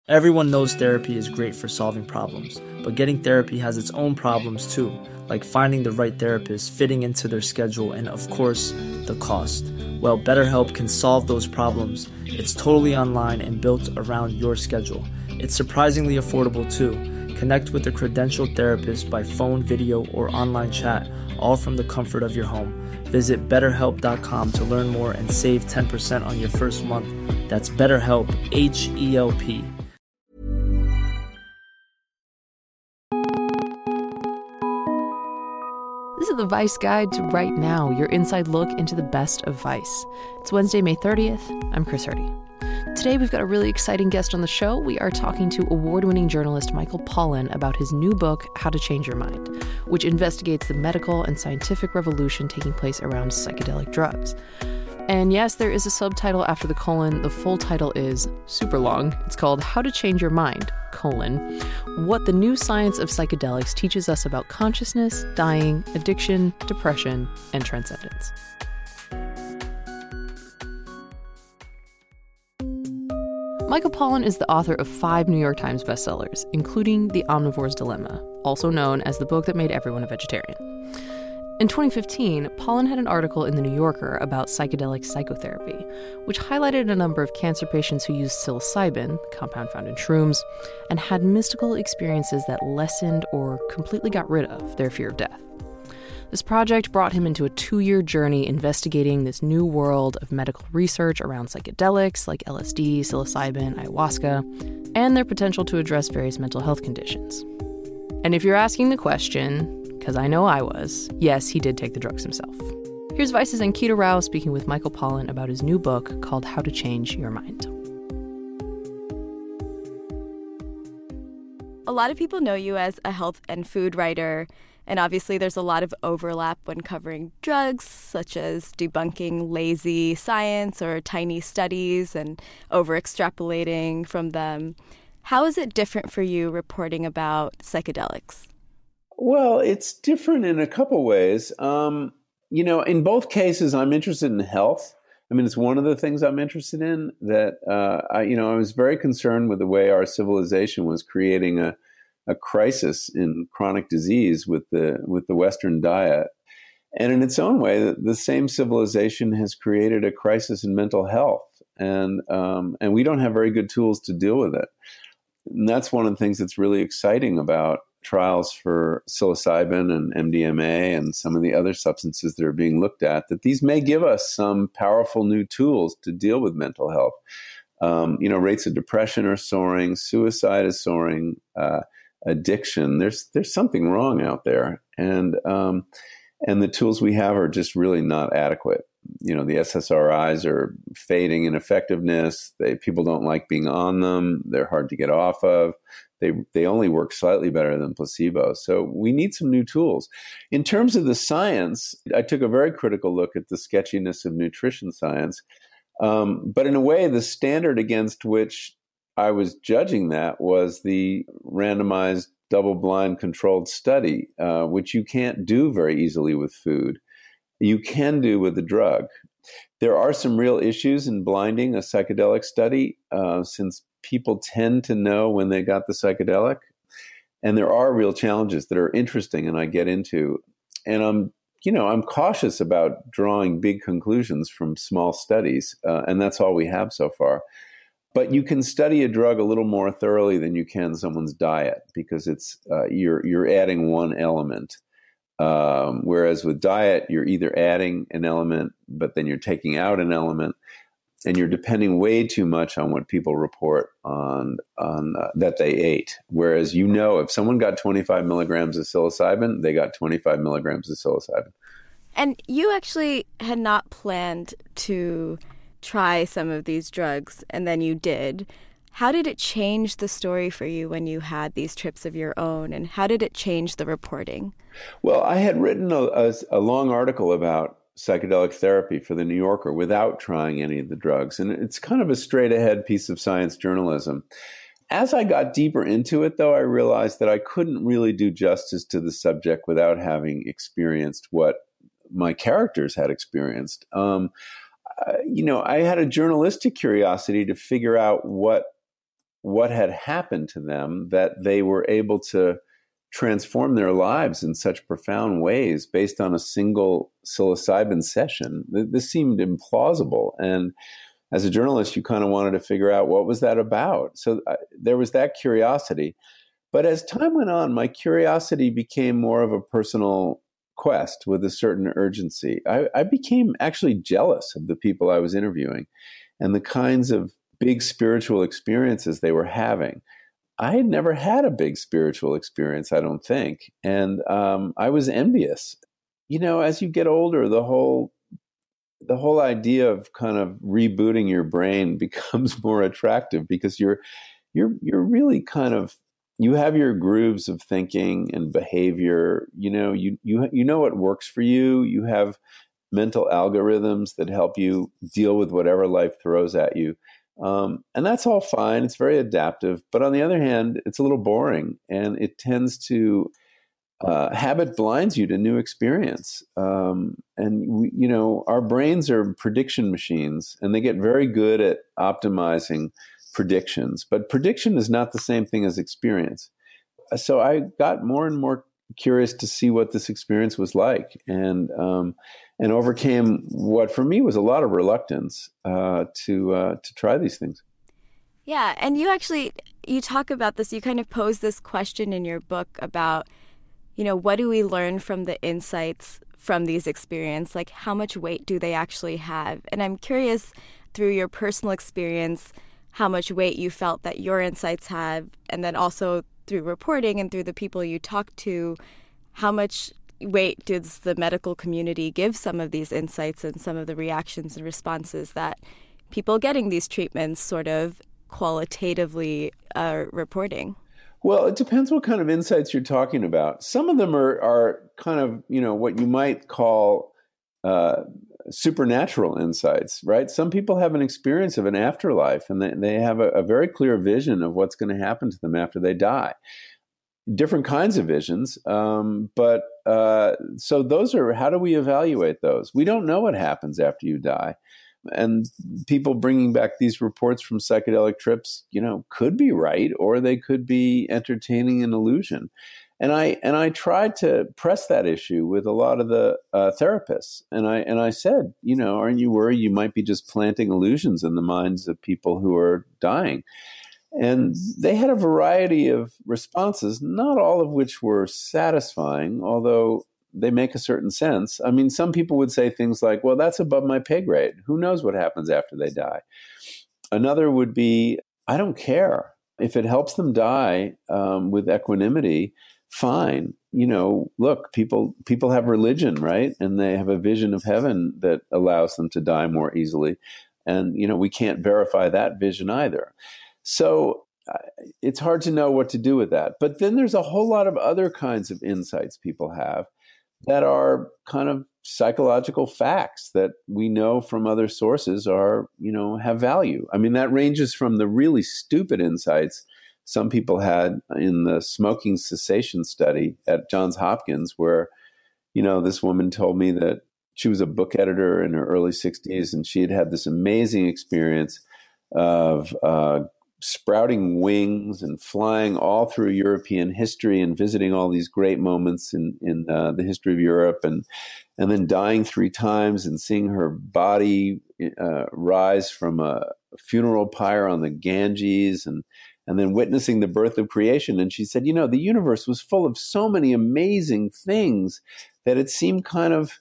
Everyone knows therapy is great for solving problems, but getting therapy has its own problems too, like finding the right therapist, fitting into their schedule, and of course, the cost. Well, BetterHelp can solve those problems. It's totally online and built around your schedule. It's surprisingly affordable too. Connect with a credentialed therapist by phone, video, or online chat, all from the comfort of your home. Visit BetterHelp.com to learn more and save 10% on your first month. That's BetterHelp, H-E-L-P. This is the Vice Guide to Right Now, your inside look into the best of Vice. It's Wednesday, May 30th. I'm Chris Hardy. Today, we've got a really exciting guest on the show. We are talking to award-winning journalist Michael Pollan about his new book, How to Change Your Mind, which investigates the medical and scientific revolution taking place around psychedelic drugs. And yes, there is a subtitle after the colon. The full title is super long. It's called How to Change Your Mind, what the new science of psychedelics teaches us about consciousness, dying, addiction, depression, and transcendence. Michael Pollan is the author of 5 New York Times bestsellers, including The Omnivore's Dilemma, also known as the book that made everyone a vegetarian. In 2015, Pollan had an article in The New Yorker about psychedelic psychotherapy, which highlighted a number of cancer patients who used psilocybin, the compound found in shrooms, and had mystical experiences that lessened or completely got rid of their fear of death. This project brought him into a 2-year journey investigating this new world of medical research around psychedelics like LSD, psilocybin, ayahuasca, and their potential to address various mental health conditions. And if you're asking the question, because I know I was, yes, he did take the drugs himself. Here's Vice's Ankita Rao speaking with Michael Pollan about his new book called How to Change Your Mind. A lot of people know you as a health and food writer, and obviously there's a lot of overlap when covering drugs, such as debunking lazy science or tiny studies and over-extrapolating from them. How is it different for you reporting about psychedelics? Well, it's different in a couple ways. In both cases, I'm interested in health. I mean, it's one of the things I'm interested in that, I was very concerned with the way our civilization was creating a crisis in chronic disease with the Western diet. And in its own way, the same civilization has created a crisis in mental health. And we don't have very good tools to deal with it. And that's one of the things that's really exciting about trials for psilocybin and MDMA and some of the other substances that are being looked at, that these may give us some powerful new tools to deal with mental health. Rates of depression are soaring, suicide is soaring, addiction. There's something wrong out there, and the tools we have are just really not adequate. The SSRIs are fading in effectiveness. People don't like being on them. They're hard to get off of. They only work slightly better than placebo. So we need some new tools. In terms of the science, I took a very critical look at the sketchiness of nutrition science. But in a way, the standard against which I was judging that was the randomized double-blind controlled study, which you can't do very easily with food. You can do with a drug. There are some real issues in blinding a psychedelic study, since people tend to know when they got the psychedelic. And there are real challenges that are interesting and I get into. And I'm cautious about drawing big conclusions from small studies. And that's all we have so far. But you can study a drug a little more thoroughly than you can someone's diet, because it's you're adding one element. Whereas with diet, you're either adding an element, but then you're taking out an element, and you're depending way too much on what people report on that they ate. Whereas, if someone got 25 milligrams of psilocybin, they got 25 milligrams of psilocybin. And you actually had not planned to try some of these drugs, and then you did. How did it change the story for you when you had these trips of your own, and how did it change the reporting? Well, I had written a long article about psychedelic therapy for The New Yorker without trying any of the drugs, and it's kind of a straight-ahead piece of science journalism. As I got deeper into it, though, I realized that I couldn't really do justice to the subject without having experienced what my characters had experienced. I had a journalistic curiosity to figure out what what had happened to them that they were able to transform their lives in such profound ways based on a single psilocybin session. This seemed implausible. And as a journalist, you kind of wanted to figure out what was that about. So there was that curiosity. But as time went on, my curiosity became more of a personal quest with a certain urgency. I became actually jealous of the people I was interviewing and the kinds of big spiritual experiences they were having. I had never had a big spiritual experience, I don't think. And I was envious. As you get older, the whole idea of kind of rebooting your brain becomes more attractive because you're really kind of, you have your grooves of thinking and behavior. You know what works for you. You have mental algorithms that help you deal with whatever life throws at you. And that's all fine. It's very adaptive. But on the other hand, it's a little boring, and it tends to habit blinds you to new experience. Our brains are prediction machines, and they get very good at optimizing predictions. But prediction is not the same thing as experience. So I got more and more curious to see what this experience was like, and overcame what for me was a lot of reluctance to try these things. Yeah, and you talk about this. You kind of pose this question in your book about, what do we learn from the insights from these experiences? Like, how much weight do they actually have? And I'm curious, through your personal experience, how much weight you felt that your insights have, and then also through reporting and through the people you talk to, how much weight does the medical community give some of these insights and some of the reactions and responses that people getting these treatments sort of qualitatively are reporting? Well, it depends what kind of insights you're talking about. Some of them are kind of, what you might call supernatural insights, right? Some people have an experience of an afterlife, and they have a very clear vision of what's going to happen to them after they die. Different kinds of visions. So those are, how do we evaluate those? We don't know what happens after you die. And people bringing back these reports from psychedelic trips, could be right, or they could be entertaining an illusion. And I tried to press that issue with a lot of the therapists. And I said, aren't you worried you might be just planting illusions in the minds of people who are dying? And they had a variety of responses, not all of which were satisfying, although they make a certain sense. I mean, some people would say things like, well, that's above my pay grade. Who knows what happens after they die? Another would be, I don't care. If it helps them die with equanimity, fine. Look, people have religion, right? And they have a vision of heaven that allows them to die more easily. And, we can't verify that vision either. So it's hard to know what to do with that. But then there's a whole lot of other kinds of insights people have that are kind of psychological facts that we know from other sources are, have value. I mean, that ranges from the really stupid insights some people had in the smoking cessation study at Johns Hopkins, where, this woman told me that she was a book editor in her early 60s, and she had this amazing experience of sprouting wings and flying all through European history and visiting all these great moments in the history of Europe, and then dying 3 times and seeing her body rise from a funeral pyre on the Ganges, and then witnessing the birth of creation. And she said, the universe was full of so many amazing things that it seemed kind of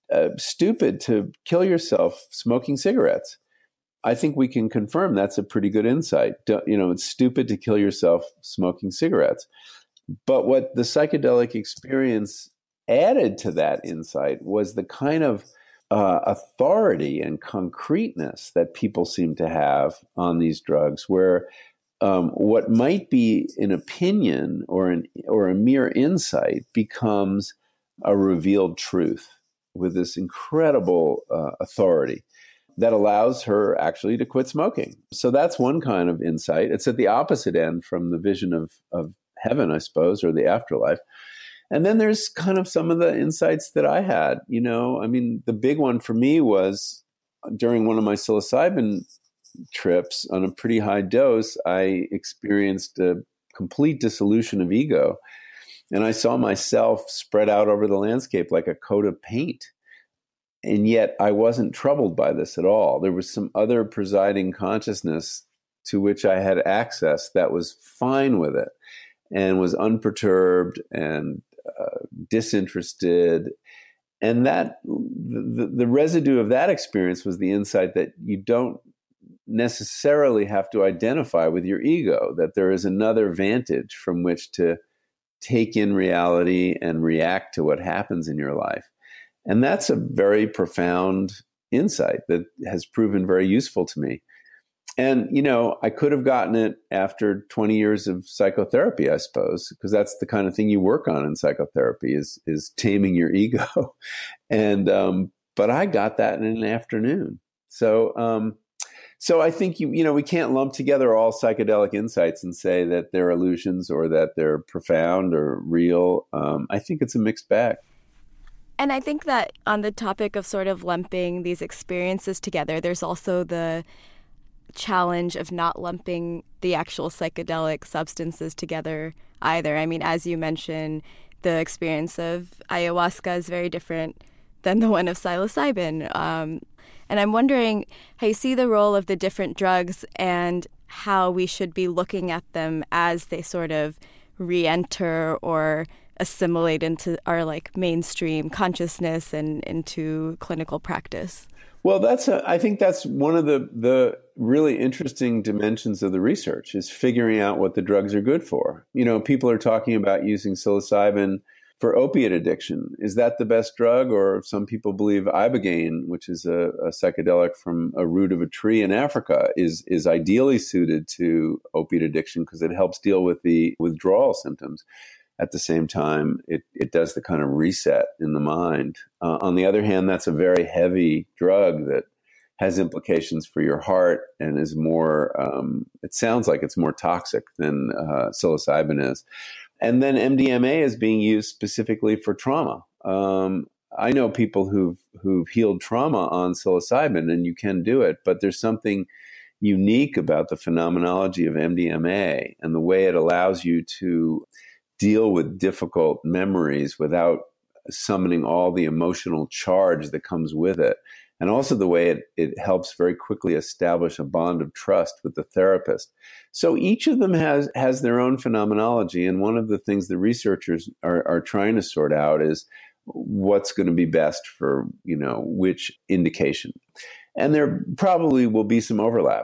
stupid to kill yourself smoking cigarettes. I think we can confirm that's a pretty good insight. It's stupid to kill yourself smoking cigarettes. But what the psychedelic experience added to that insight was the kind of authority and concreteness that people seem to have on these drugs, where what might be an opinion or a mere insight becomes a revealed truth with this incredible authority that allows her actually to quit smoking. So that's one kind of insight. It's at the opposite end from the vision of heaven, I suppose, or the afterlife. And then there's kind of some of the insights that I had. The big one for me was during one of my psilocybin trips on a pretty high dose, I experienced a complete dissolution of ego. And I saw myself spread out over the landscape like a coat of paint. And yet I wasn't troubled by this at all. There was some other presiding consciousness to which I had access that was fine with it and was unperturbed and disinterested. And that the residue of that experience was the insight that you don't necessarily have to identify with your ego, that there is another vantage from which to take in reality and react to what happens in your life. And that's a very profound insight that has proven very useful to me. And, I could have gotten it after 20 years of psychotherapy, I suppose, because that's the kind of thing you work on in psychotherapy is taming your ego. And, but I got that in an afternoon. So I think, we can't lump together all psychedelic insights and say that they're illusions or that they're profound or real. I think it's a mixed bag. And I think that on the topic of sort of lumping these experiences together, there's also the challenge of not lumping the actual psychedelic substances together either. I mean, as you mentioned, the experience of ayahuasca is very different than the one of psilocybin. And I'm wondering how you see the role of the different drugs and how we should be looking at them as they sort of re-enter or assimilate into our mainstream consciousness and into clinical practice. Well, I think that's one of the really interesting dimensions of the research is figuring out what the drugs are good for. People are talking about using psilocybin for opiate addiction. Is that the best drug? Or some people believe ibogaine, which is a psychedelic from a root of a tree in Africa, is ideally suited to opiate addiction because it helps deal with the withdrawal symptoms. At the same time, it does the kind of reset in the mind. On the other hand, that's a very heavy drug that has implications for your heart and is more, it sounds like it's more toxic than psilocybin is. And then MDMA is being used specifically for trauma. I know people who've healed trauma on psilocybin, and you can do it, but there's something unique about the phenomenology of MDMA and the way it allows you to deal with difficult memories without summoning all the emotional charge that comes with it. And also the way it helps very quickly establish a bond of trust with the therapist. So each of them has their own phenomenology. And one of the things the researchers are trying to sort out is what's going to be best for, which indication. And there probably will be some overlap.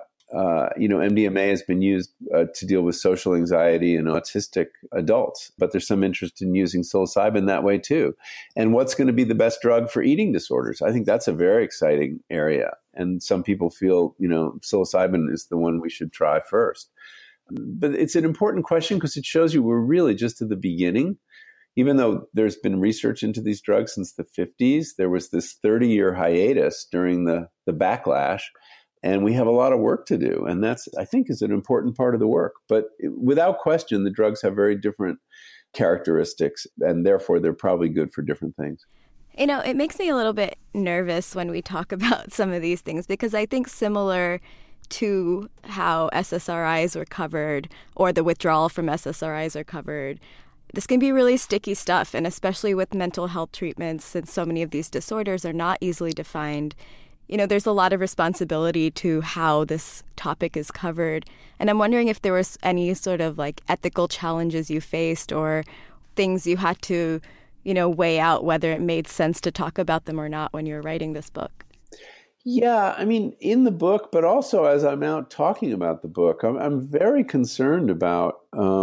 MDMA has been used to deal with social anxiety in autistic adults, but there's some interest in using psilocybin that way too. And what's going to be the best drug for eating disorders? I think that's a very exciting area. And some people feel, psilocybin is the one we should try first. But it's an important question because it shows you we're really just at the beginning. Even though there's been research into these drugs since the 50s, there was this 30-year hiatus during the backlash. And we have a lot of work to do. And that's, I think, is an important part of the work. But without question, the drugs have very different characteristics, and therefore they're probably good for different things. It makes me a little bit nervous when we talk about some of these things, because I think similar to how SSRIs were covered or the withdrawal from SSRIs are covered, this can be really sticky stuff. And especially with mental health treatments, since so many of these disorders are not easily defined, there's a lot of responsibility to how this topic is covered. And I'm wondering if there was any sort of ethical challenges you faced or things you had to, weigh out whether it made sense to talk about them or not when you were writing this book. Yeah, I mean, in the book, but also as I'm out talking about the book, I'm very concerned about,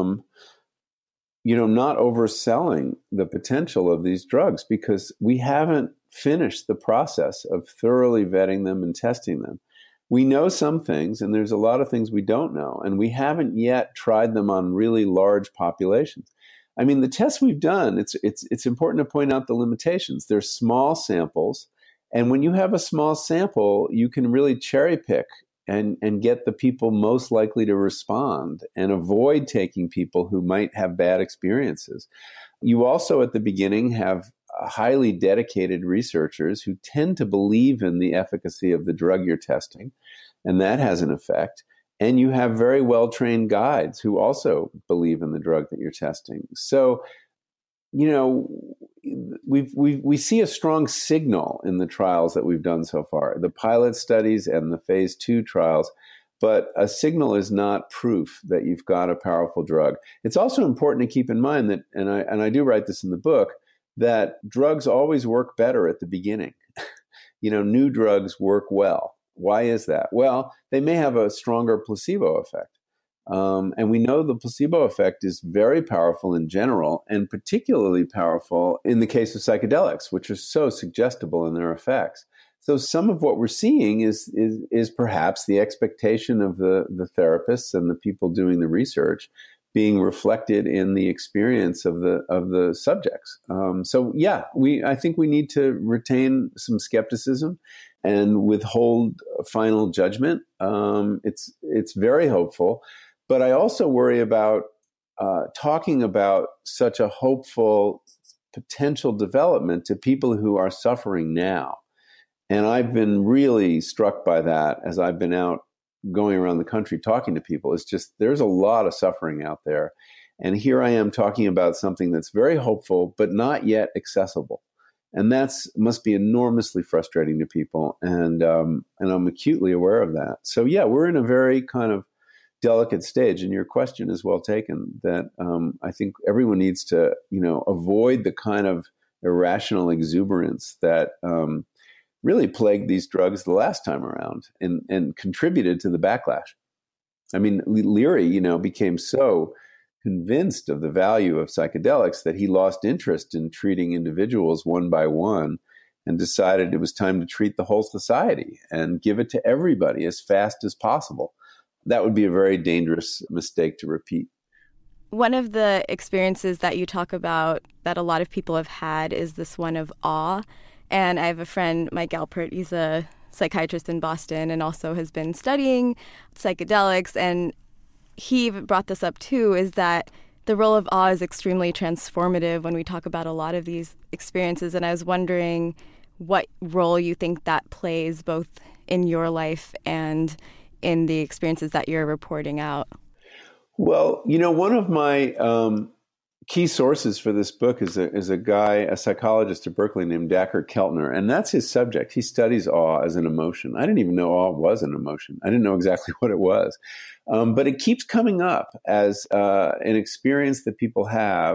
not overselling the potential of these drugs because we haven't finished the process of thoroughly vetting them and testing them. We know some things, and there's a lot of things we don't know, and we haven't yet tried them on really large populations. I mean, the tests we've done, it's important to point out the limitations. They're small samples, and when you have a small sample, you can really cherry pick and get the people most likely to respond and avoid taking people who might have bad experiences. You also, at the beginning, have highly dedicated researchers who tend to believe in the efficacy of the drug you're testing, and that has an effect. And you have very well-trained guides who also believe in the drug that you're testing. So, we see a strong signal in the trials that we've done so far, the pilot studies and the phase 2 trials. But a signal is not proof that you've got a powerful drug. It's also important to keep in mind that, and I do write this in the book, that drugs always work better at the beginning. New drugs work well. Why is that? Well, they may have a stronger placebo effect. And we know the placebo effect is very powerful in general, and particularly powerful in the case of psychedelics, which are so suggestible in their effects. So some of what we're seeing is perhaps the expectation of the therapists and the people doing the research being reflected in the experience of the subjects. I think we need to retain some skepticism and withhold final judgment. It's very hopeful, but I also worry about talking about such a hopeful potential development to people who are suffering now. And I've been really struck by that as I've been out going around the country talking to people. It's just, there's a lot of suffering out there. And here I am talking about something that's very hopeful, but not yet accessible. And must be enormously frustrating to people. And I'm acutely aware of that. So yeah, we're in a very kind of delicate stage. And your question is well taken, that I think everyone needs to, avoid the kind of irrational exuberance that really plagued these drugs the last time around and contributed to the backlash. I mean, Leary, became so convinced of the value of psychedelics that he lost interest in treating individuals one by one and decided it was time to treat the whole society and give it to everybody as fast as possible. That would be a very dangerous mistake to repeat. One of the experiences that you talk about that a lot of people have had is this one of awe. And I have a friend, Mike Alpert, he's a psychiatrist in Boston and also has been studying psychedelics. And he brought this up too, is that the role of awe is extremely transformative when we talk about a lot of these experiences. And I was wondering what role you think that plays both in your life and in the experiences that you're reporting out. Well, one of my key sources for this book is a guy, a psychologist at Berkeley named Dacher Keltner, and that's his subject. He studies awe as an emotion. I didn't even know awe was an emotion. I didn't know exactly what it was. But it keeps coming up as an experience that people have,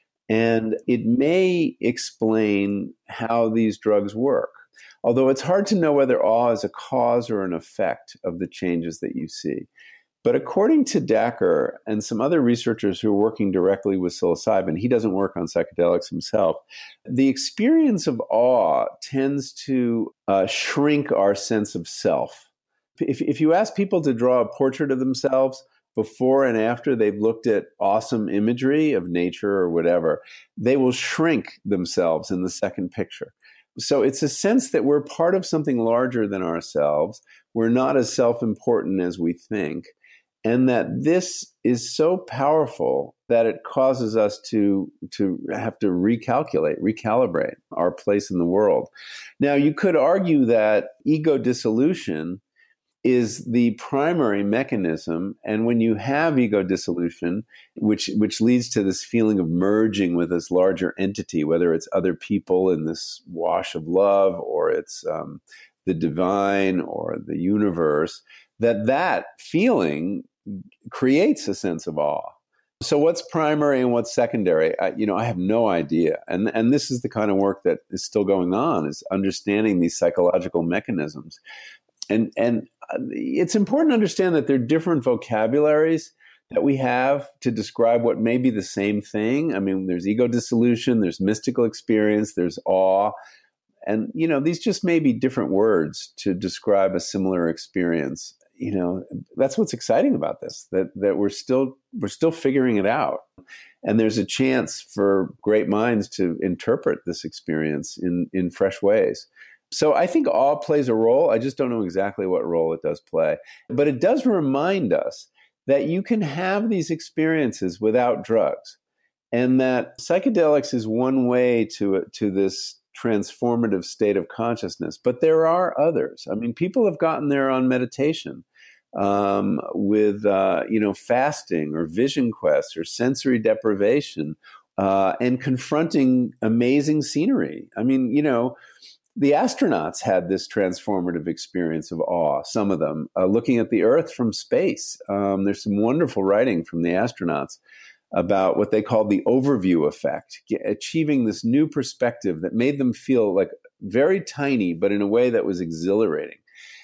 and it may explain how these drugs work. Although it's hard to know whether awe is a cause or an effect of the changes that you see. But according to Dacher and some other researchers who are working directly with psilocybin, he doesn't work on psychedelics himself, the experience of awe tends to shrink our sense of self. If you ask people to draw a portrait of themselves before and after they've looked at awesome imagery of nature or whatever, they will shrink themselves in the second picture. So it's a sense that we're part of something larger than ourselves. We're not as self-important as we think. And that this is so powerful that it causes us to have to recalibrate our place in the world. Now, you could argue that ego dissolution is the primary mechanism. And when you have ego dissolution, which leads to this feeling of merging with this larger entity, whether it's other people in this wash of love, or it's the divine or the universe, that feeling creates a sense of awe. So what's primary and what's secondary? I have no idea. And this is the kind of work that is still going on, is understanding these psychological mechanisms. And it's important to understand that there are different vocabularies that we have to describe what may be the same thing. I mean, there's ego dissolution, there's mystical experience, there's awe. And, these just may be different words to describe a similar experience. That's what's exciting about this, that we're still figuring it out. And there's a chance for great minds to interpret this experience in fresh ways. So I think awe plays a role. I just don't know exactly what role it does play. But it does remind us that you can have these experiences without drugs. and that psychedelics is one way to this transformative state of consciousness. But there are others. I mean, people have gotten there on meditation, with fasting or vision quests or sensory deprivation, and confronting amazing scenery. I mean, the astronauts had this transformative experience of awe, some of them, looking at the Earth from space. There's some wonderful writing from the astronauts about what they called the overview effect, achieving this new perspective that made them feel like very tiny, but in a way that was exhilarating.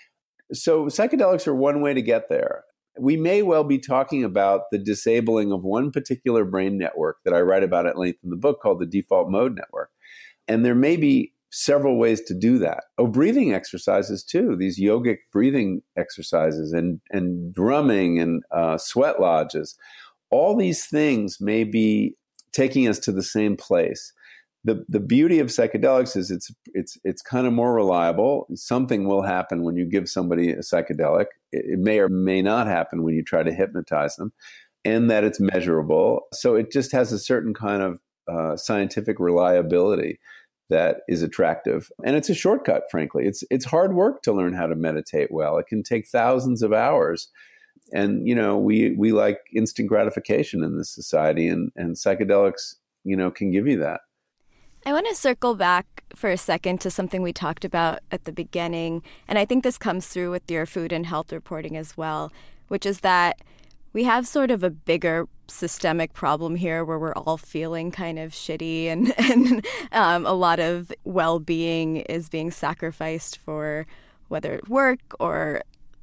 So psychedelics are one way to get there. We may well be talking about the disabling of one particular brain network that I write about at length in the book called the default mode network. And there may be several ways to do that. Breathing exercises too, these yogic breathing exercises and drumming and sweat lodges. All these things may be taking us to the same place. The beauty of psychedelics is it's kind of more reliable. Something will happen when you give somebody a psychedelic. It may or may not happen when you try to hypnotize them, and that it's measurable. So it just has a certain kind of scientific reliability that is attractive. And it's a shortcut, frankly. It's hard work to learn how to meditate well. It can take thousands of hours. And, we like instant gratification in this society, and psychedelics, can give you that. I want to circle back for a second to something we talked about at the beginning, and I think this comes through with your food and health reporting as well, which is that we have sort of a bigger systemic problem here where we're all feeling kind of shitty and a lot of well-being is being sacrificed for whether work or,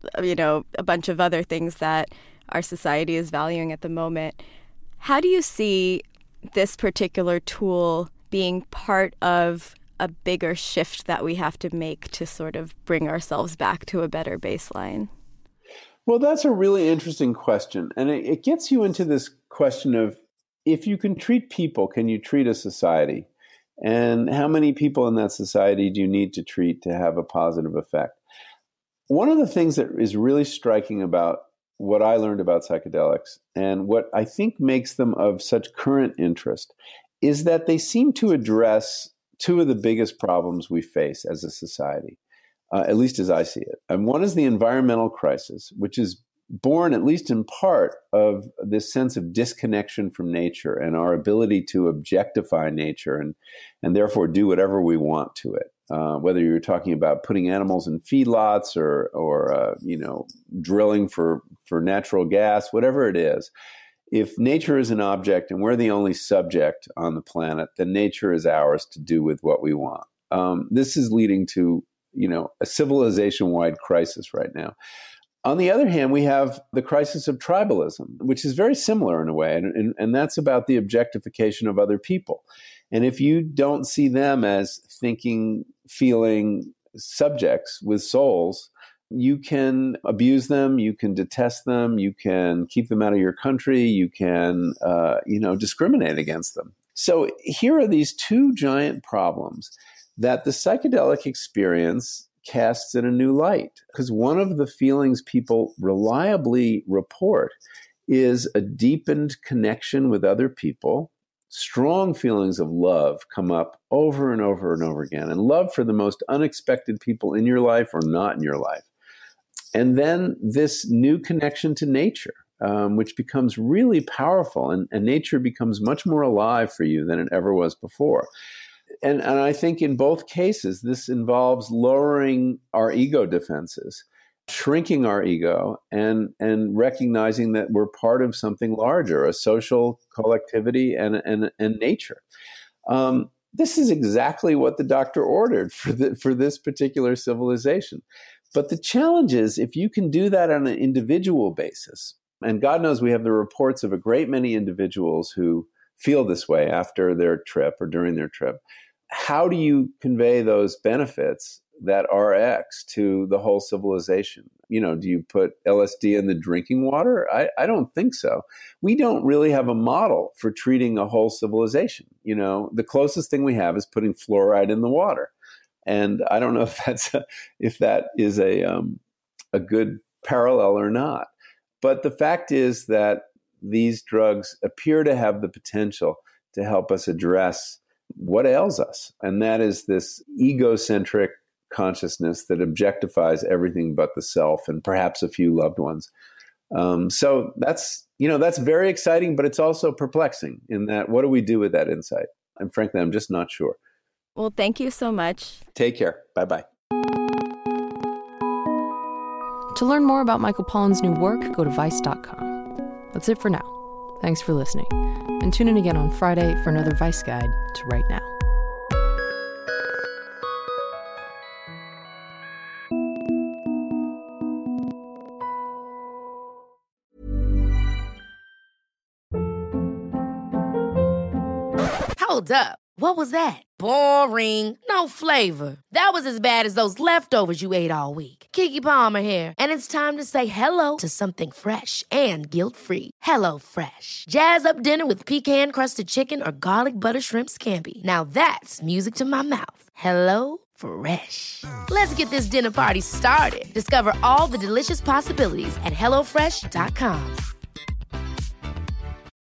a bunch of other things that our society is valuing at the moment. How do you see this particular tool being part of a bigger shift that we have to make to sort of bring ourselves back to a better baseline? Well, that's a really interesting question. And it gets you into this question of, if you can treat people, can you treat a society? And how many people in that society do you need to treat to have a positive effect? One of the things that is really striking about what I learned about psychedelics, and what I think makes them of such current interest, is that they seem to address two of the biggest problems we face as a society, at least as I see it. And one is the environmental crisis, which is born, at least in part, of this sense of disconnection from nature and our ability to objectify nature and therefore do whatever we want to it. Whether you're talking about putting animals in feedlots or drilling for natural gas, whatever it is. If nature is an object and we're the only subject on the planet, then nature is ours to do with what we want. This is leading to, a civilization-wide crisis right now. On the other hand, we have the crisis of tribalism, which is very similar in a way, and that's about the objectification of other people. And if you don't see them as thinking, feeling subjects with souls, you can abuse them, you can detest them, you can keep them out of your country, you can, discriminate against them. So here are these two giant problems that the psychedelic experience casts in a new light. Because one of the feelings people reliably report is a deepened connection with other people. Strong feelings of love come up over and over and over again, and love for the most unexpected people in your life or not in your life. And then this new connection to nature, which becomes really powerful, and nature becomes much more alive for you than it ever was before. And I think in both cases, this involves lowering our ego defenses, shrinking our ego, and recognizing that we're part of something larger, a social collectivity and nature. This is exactly what the doctor ordered for this particular civilization. But the challenge is, if you can do that on an individual basis, and God knows we have the reports of a great many individuals who feel this way after their trip or during their trip, how do you convey those benefits, that RX, to the whole civilization? Do you put LSD in the drinking water? I don't think so. We don't really have a model for treating a whole civilization. The closest thing we have is putting fluoride in the water. And I don't know if that is a good parallel or not. But the fact is that these drugs appear to have the potential to help us address what ails us. And that is this egocentric consciousness that objectifies everything but the self and perhaps a few loved ones. So that's very exciting, but it's also perplexing in that what do we do with that insight? And frankly, I'm just not sure. Well, thank you so much. Take care. Bye-bye. To learn more about Michael Pollan's new work, go to Vice.com. That's it for now. Thanks for listening. And tune in again on Friday for another Vice Guide to Right Now. Hold up. What was that? Boring. No flavor. That was as bad as those leftovers you ate all week. Keke Palmer here, and it's time to say hello to something fresh and guilt-free. HelloFresh. Jazz up dinner with pecan-crusted chicken or garlic butter shrimp scampi. Now that's music to my mouth. HelloFresh. Let's get this dinner party started. Discover all the delicious possibilities at HelloFresh.com.